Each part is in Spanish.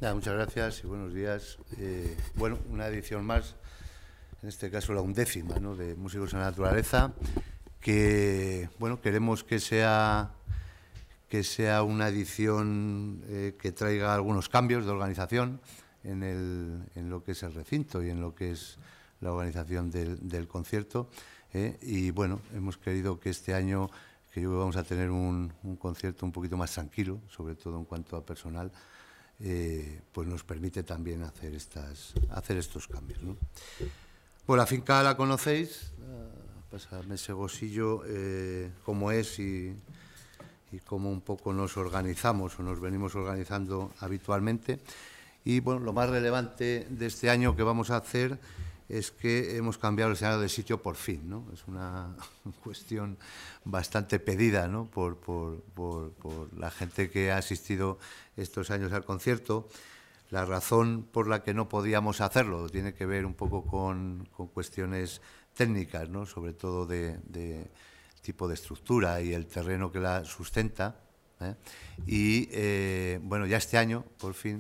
Ya, muchas gracias y buenos días. Bueno, una edición más, en este caso la 11ª, ¿no?, de Músicos en la Naturaleza, que bueno, queremos que sea una edición que traiga algunos cambios de organización en lo que es el recinto y en lo que es la organización del concierto. Y bueno, hemos querido que este año, que yo creo que vamos a tener un concierto un poquito más tranquilo, sobre todo en cuanto a personal, pues nos permite también hacer estos cambios, ¿no? Pues la finca la conocéis, pasa Mesegosillo, cómo es y cómo un poco nos organizamos o nos venimos organizando habitualmente. Y bueno, lo más relevante de este año que vamos a hacer es que hemos cambiado el escenario de sitio por fin, ¿no? Es una cuestión bastante pedida, ¿no?, por la gente que ha asistido estos años al concierto. La razón por la que no podíamos hacerlo tiene que ver un poco con cuestiones técnicas, ¿no?, sobre todo de tipo de estructura y el terreno que la sustenta. Y bueno, ya este año, por fin,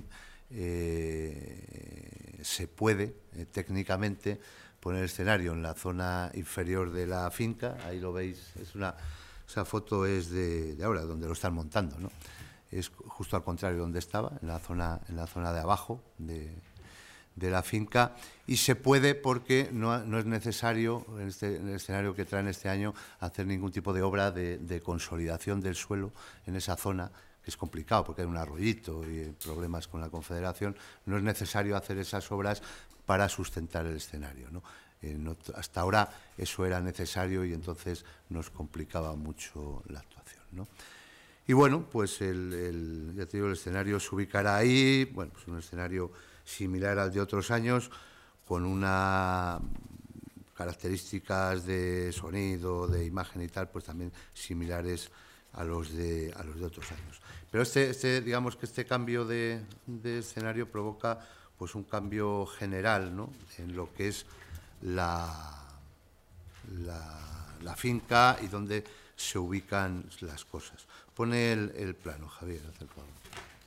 se puede técnicamente poner el escenario en la zona inferior de la finca. Ahí lo veis, esa foto es de ahora, donde lo están montando, ¿no? Es justo al contrario donde estaba, en la zona de abajo de la finca, y se puede porque no es necesario, en el escenario que traen este año, hacer ningún tipo de obra de consolidación del suelo en esa zona, que es complicado porque hay un arroyito y problemas con la Confederación. No es necesario hacer esas obras para sustentar el escenario, ¿no? Hasta ahora eso era necesario y entonces nos complicaba mucho la actuación, ¿no? Y bueno, pues ya te digo, el escenario se ubicará ahí. Bueno, pues un escenario similar al de otros años, con unas características de sonido, de imagen y tal, pues también similares a los de otros años. Pero digamos que este cambio de escenario provoca pues un cambio general, ¿no?, en lo que es la finca y donde se ubican las cosas. Pone el plano, Javier, haz el favor.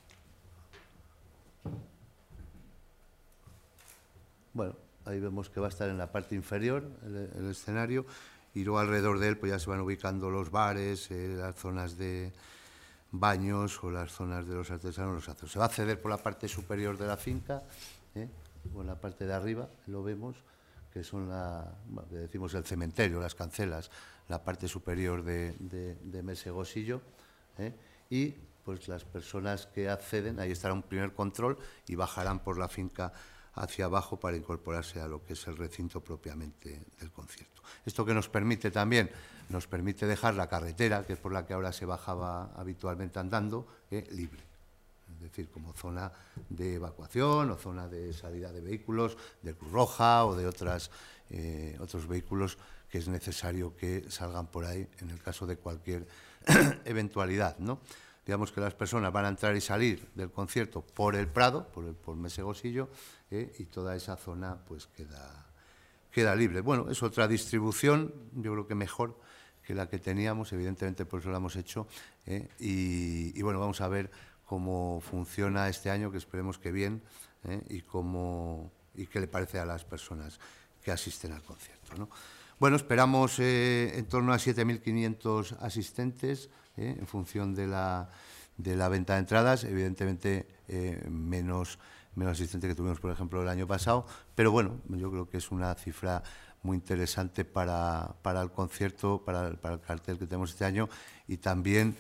Bueno, ahí vemos que va a estar en la parte inferior el escenario, y luego alrededor de él pues ya se van ubicando los bares, las zonas de baños o las zonas de los artesanos, los azoros. Se va a acceder por la parte superior de la finca, o en la parte de arriba, lo vemos, que son decimos el cementerio, las cancelas, la parte superior de Mesegosillo, y pues las personas que acceden, ahí estará un primer control y bajarán por la finca hacia abajo para incorporarse a lo que es el recinto propiamente del concierto. Esto que nos permite también, nos permite dejar la carretera, que es por la que ahora se bajaba habitualmente andando, libre. Es decir, como zona de evacuación o zona de salida de vehículos, de Cruz Roja o de otros vehículos que es necesario que salgan por ahí en el caso de cualquier eventualidad, ¿no? Digamos que las personas van a entrar y salir del concierto por el Prado, por Mesegosillo, y toda esa zona pues queda libre. Bueno, es otra distribución, yo creo que mejor que la que teníamos, evidentemente por eso la hemos hecho, y bueno, vamos a ver cómo funciona este año, que esperemos que bien, y qué le parece a las personas que asisten al concierto, ¿no? Bueno, esperamos en torno a 7.500 asistentes, en función de la venta de entradas, evidentemente menos asistentes que tuvimos, por ejemplo, el año pasado, pero bueno, yo creo que es una cifra muy interesante para el concierto, para el cartel que tenemos este año, y también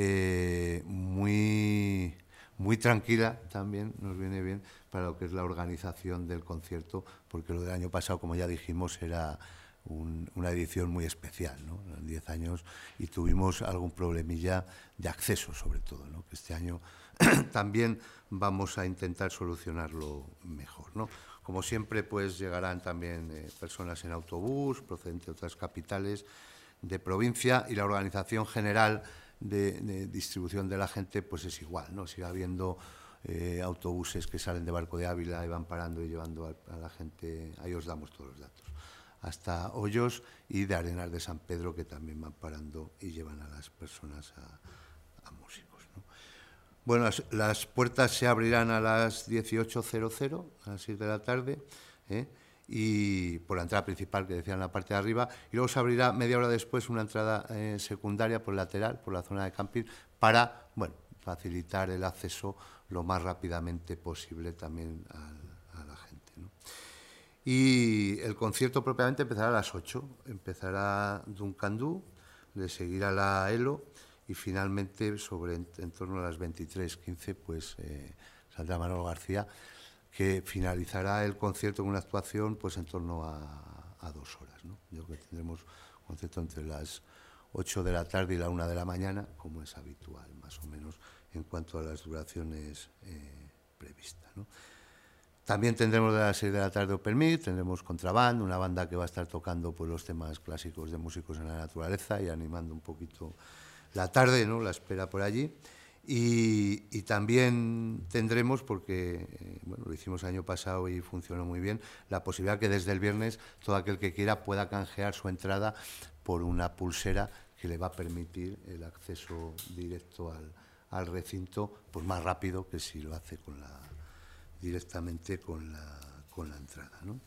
muy tranquila, también nos viene bien para lo que es la organización del concierto, porque lo del año pasado, como ya dijimos, era una edición muy especial, ¿no? En 10 años, y tuvimos algún problemilla de acceso, sobre todo, ¿no?, que este año también vamos a intentar solucionarlo mejor, ¿no? Como siempre, pues llegarán también personas en autobús procedentes de otras capitales de provincia, y la organización general de distribución de la gente pues es igual, ¿no? Sigue habiendo autobuses que salen de Barco de Ávila y van parando y llevando a la gente, ahí os damos todos los datos, hasta Hoyos, y de Arenas de San Pedro, que también van parando y llevan a las personas a músicos, ¿no? Bueno, las puertas se abrirán a las 18:00, a las 6 de la tarde, y por la entrada principal que decía en la parte de arriba, y luego se abrirá media hora después una entrada secundaria por lateral, por la zona de camping, para, bueno, facilitar el acceso lo más rápidamente posible también a la gente, ¿no? Y el concierto propiamente empezará a las 8, empezará Duncan Du, le seguirá la ELO, y finalmente en torno a las 23:15 pues saldrá Manolo García, que finalizará el concierto con una actuación pues en torno a 2 horas, ¿no? Yo creo que tendremos un concierto entre las 8 de la tarde y la 1 de la mañana, como es habitual, más o menos, en cuanto a las duraciones previstas, ¿no? También tendremos a las 6 de la tarde Open Mic, tendremos Contraband, una banda que va a estar tocando pues, los temas clásicos de músicos en la naturaleza y animando un poquito la tarde, ¿no? La espera por allí. Y también tendremos, porque bueno, lo hicimos el año pasado y funcionó muy bien, la posibilidad que desde el viernes todo aquel que quiera pueda canjear su entrada por una pulsera que le va a permitir el acceso directo al recinto pues más rápido que si lo hace directamente con la entrada, ¿no?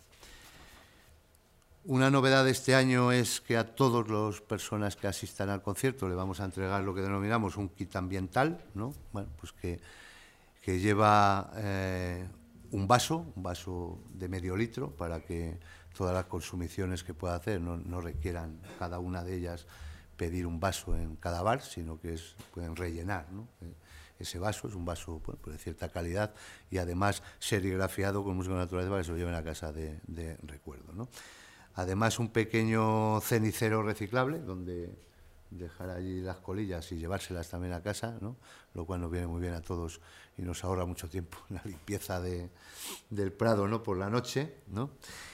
Una novedad de este año es que a todas las personas que asistan al concierto le vamos a entregar lo que denominamos un kit ambiental, ¿no? Bueno, pues que lleva un vaso de medio litro para que todas las consumiciones que pueda hacer no requieran cada una de ellas pedir un vaso en cada bar, sino que pueden rellenar, ¿no? Ese vaso es un vaso bueno, pues de cierta calidad y además serigrafiado con música natural para que se lo lleven a casa de recuerdo, ¿no? Además, un pequeño cenicero reciclable donde dejar allí las colillas y llevárselas también a casa, ¿no? Lo cual nos viene muy bien a todos y nos ahorra mucho tiempo en la limpieza del Prado, ¿no? Por la noche, ¿no?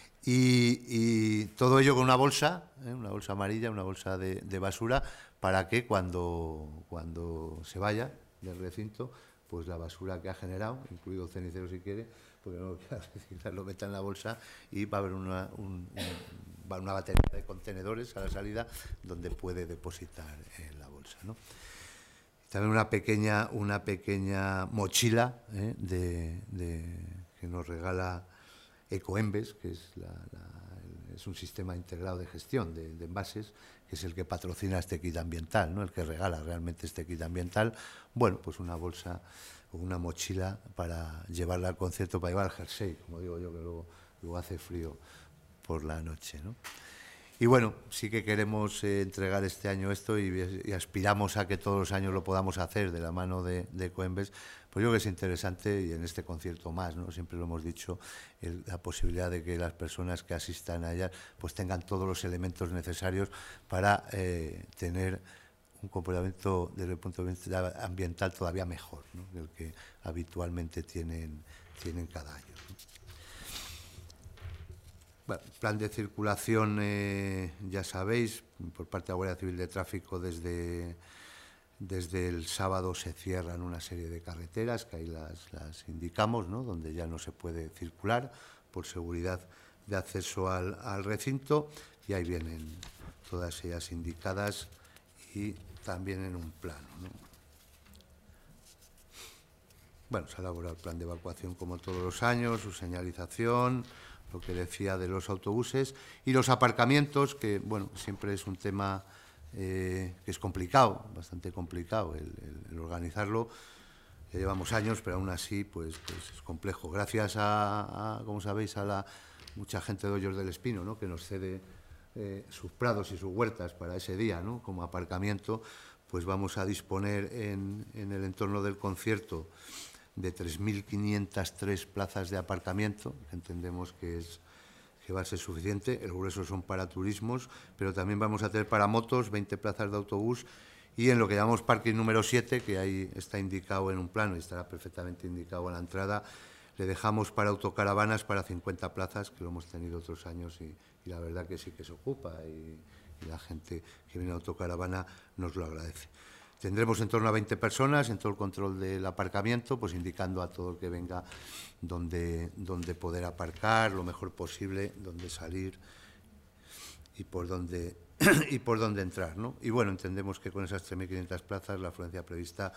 Y todo ello con una bolsa amarilla, una bolsa de basura, para que cuando se vaya del recinto, pues la basura que ha generado, incluido el cenicero si quiere, porque no lo quiera reciclar, lo meta en la bolsa y va a haber una batería de contenedores a la salida donde puede depositar en la bolsa, ¿no? También una pequeña mochila que nos regala Ecoembes, que es un sistema integrado de gestión de envases, que es el que patrocina este kit ambiental, ¿no? El que regala realmente este kit ambiental. Bueno, pues una bolsa o una mochila para llevarla al concierto, para llevar al jersey, como digo yo, que luego hace frío por la noche, ¿no? Y bueno, sí que queremos entregar este año esto y aspiramos a que todos los años lo podamos hacer de la mano de Ecoembes. Pues yo creo que es interesante y en este concierto más, ¿no? Siempre lo hemos dicho, la posibilidad de que las personas que asistan a ellas pues tengan todos los elementos necesarios para tener un comportamiento desde el punto de vista ambiental todavía mejor, ¿no? Del que habitualmente tienen cada año, ¿no? Bueno, plan de circulación, ya sabéis, por parte de la Guardia Civil de Tráfico desde el sábado se cierran una serie de carreteras, que ahí las indicamos, ¿no? Donde ya no se puede circular por seguridad de acceso al recinto, y ahí vienen todas ellas indicadas y también en un plano, ¿no? Bueno, se ha elaborado el plan de evacuación como todos los años, su señalización, lo que decía de los autobuses y los aparcamientos, que bueno, siempre es un tema que es complicado, bastante complicado el organizarlo. Ya llevamos años, pero aún así pues es complejo. Gracias como sabéis, a mucha gente de Hoyos del Espino, ¿no? Que nos cede sus prados y sus huertas para ese día, ¿no? Como aparcamiento, pues vamos a disponer en el entorno del concierto de 3.503 plazas de aparcamiento, que entendemos que va a ser suficiente. El grueso son para turismos, pero también vamos a tener para motos 20 plazas de autobús, y en lo que llamamos parking número 7, que ahí está indicado en un plano y estará perfectamente indicado a la entrada, le dejamos para autocaravanas para 50 plazas, que lo hemos tenido otros años y la verdad que sí que se ocupa y la gente que viene a autocaravana nos lo agradece. Tendremos en torno a 20 personas en todo el control del aparcamiento, pues indicando a todo el que venga dónde poder aparcar, lo mejor posible, dónde salir y por dónde entrar, ¿no? Y bueno, entendemos que con esas 3.500 plazas la afluencia prevista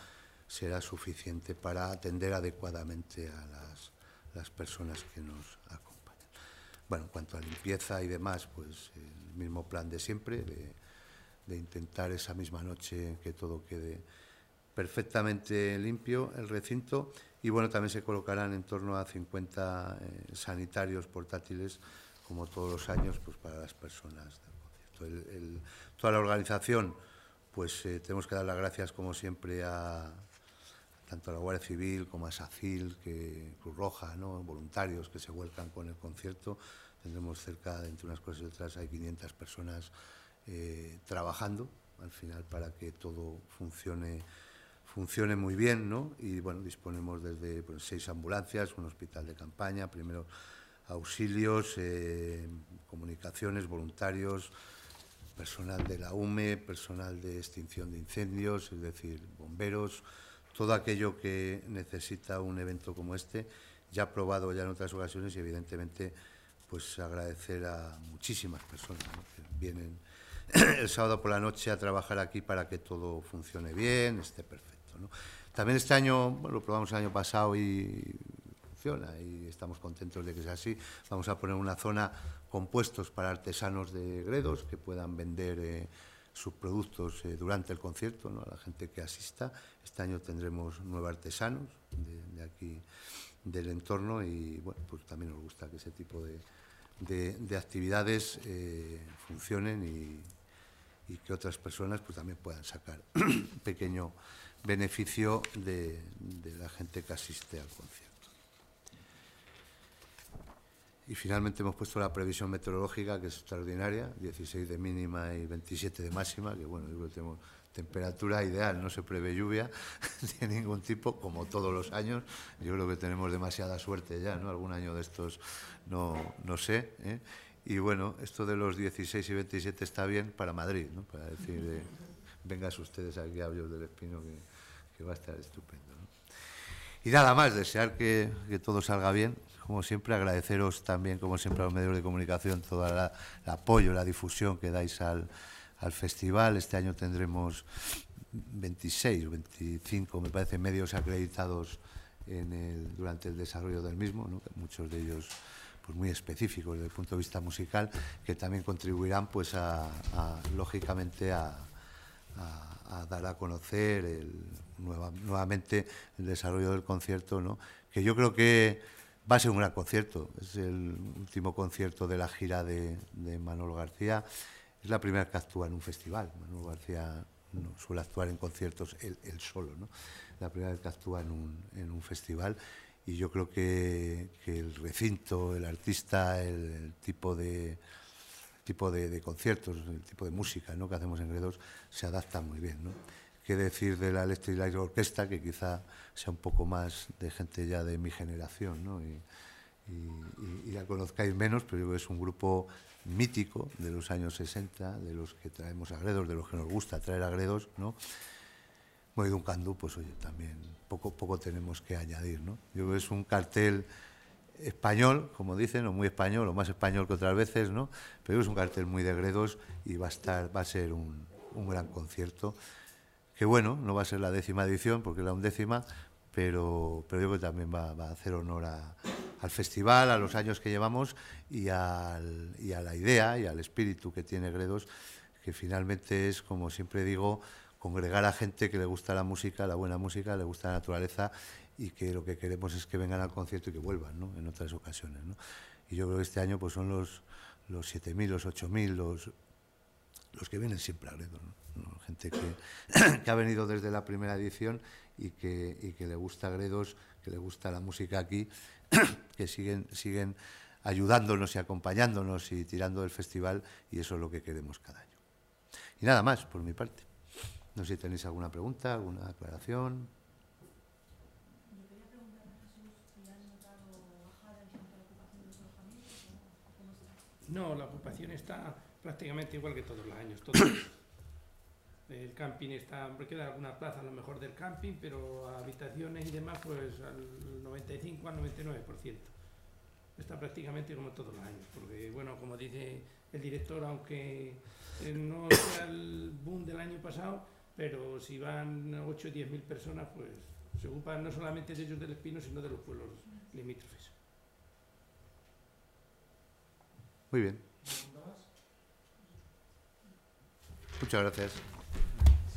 será suficiente para atender adecuadamente a las personas que nos acompañan. Bueno, en cuanto a limpieza y demás, pues el mismo plan de siempre, de intentar esa misma noche que todo quede perfectamente limpio el recinto, y bueno, también se colocarán en torno a 50 sanitarios portátiles, como todos los años, pues para las personas del concierto. Toda la organización, pues tenemos que dar las gracias, como siempre, tanto a la Guardia Civil como a SACIL, Cruz Roja, ¿no?, voluntarios que se vuelcan con el concierto. Tendremos cerca, entre unas cosas y otras, hay 500 personas trabajando al final para que todo funcione muy bien, ¿no? Y bueno, disponemos desde 6 ambulancias, un hospital de campaña, primeros auxilios, comunicaciones, voluntarios, personal de la UME, personal de extinción de incendios, es decir, bomberos, todo aquello que necesita un evento como este, ya probado ya en otras ocasiones, y evidentemente pues agradecer a muchísimas personas, ¿no?, que vienen el sábado por la noche a trabajar aquí para que todo funcione bien, esté perfecto, ¿no? También este año, bueno, lo probamos el año pasado y funciona, y estamos contentos de que sea así. Vamos a poner una zona con puestos para artesanos de Gredos que puedan vender sus productos durante el concierto, ¿no?, a la gente que asista. Este año tendremos 9 artesanos de aquí, del entorno, y bueno, pues también nos gusta que ese tipo de actividades funcionen y que otras personas pues también puedan sacar un pequeño beneficio de la gente que asiste al concierto. Y finalmente hemos puesto la previsión meteorológica, que es extraordinaria, 16 de mínima y 27 de máxima, que bueno, yo creo que tenemos temperatura ideal, no se prevé lluvia de ningún tipo, como todos los años. Yo creo que tenemos demasiada suerte ya, ¿no? Algún año de estos no sé, ¿eh? Y bueno, esto de los 16 y 27 está bien para Madrid, ¿no?, para decir, vengas ustedes aquí a Hoyos del Espino, que va a estar estupendo, ¿no? Y nada más, desear que todo salga bien. Como siempre, agradeceros también, como siempre, a los medios de comunicación todo el apoyo, la difusión que dais al festival. Este año tendremos 26 o 25, me parece, medios acreditados durante el desarrollo del mismo, ¿no?, muchos de ellos pues muy específicos desde el punto de vista musical, que también contribuirán pues lógicamente a dar a conocer nuevamente el desarrollo del concierto, ¿no?, que yo creo que va a ser un gran concierto. Es el último concierto de la gira de Manolo García. Es la primera vez que actúa en un festival. Manolo García no suele actuar en conciertos él solo, ¿no? La primera vez que actúa en un festival, y yo creo que el recinto, el artista, el tipo de conciertos, el tipo de música, ¿no?, que hacemos en Gredos se adapta muy bien, ¿no? Qué decir de la Electric Light Orchestra, que quizá sea un poco más de gente ya de mi generación, ¿no?, y la conozcáis menos, pero yo creo que es un grupo mítico de los años 60, de los que traemos a Gredos, de los que nos gusta traer a Gredos, ¿no? Bueno, y Duncan Du, pues oye, también poco tenemos que añadir, ¿no? Yo creo que es un cartel español, como dicen, o muy español, o más español que otras veces, ¿no? Pero es un cartel muy de Gredos, y va a ser un gran concierto, que bueno, no va a ser la 10ª edición, porque es la 11ª, pero yo creo que también va a hacer honor al festival, a los años que llevamos, y a la idea y al espíritu que tiene Gredos, que finalmente es, como siempre digo, congregar a gente que le gusta la música, la buena música, le gusta la naturaleza, y que lo que queremos es que vengan al concierto y que vuelvan, ¿no?, en otras ocasiones, ¿no? Y yo creo que este año pues son los 7.000, los 8.000, los que vienen siempre a Gredos, ¿no? Gente que ha venido desde la primera edición y que le gusta Gredos, que le gusta la música aquí, que siguen ayudándonos y acompañándonos y tirando del festival, y eso es lo que queremos cada año. Y nada más por mi parte. No sé si tenéis alguna pregunta, alguna aclaración. Yo quería preguntar a Jesús si has notado bajada en cuanto a la ocupación de los alojamientos, o cómo está. No, la ocupación está prácticamente igual que todos los años. El camping está, queda alguna plaza a lo mejor del camping, pero habitaciones y demás pues al 95 al 99%. Está prácticamente como todos los años, porque bueno, como dice el director, aunque no sea el boom del año pasado, pero si van 8 o 10.000 personas, pues se ocupan no solamente de ellos del Espino, sino de los pueblos limítrofes. Muy bien. Muchas gracias.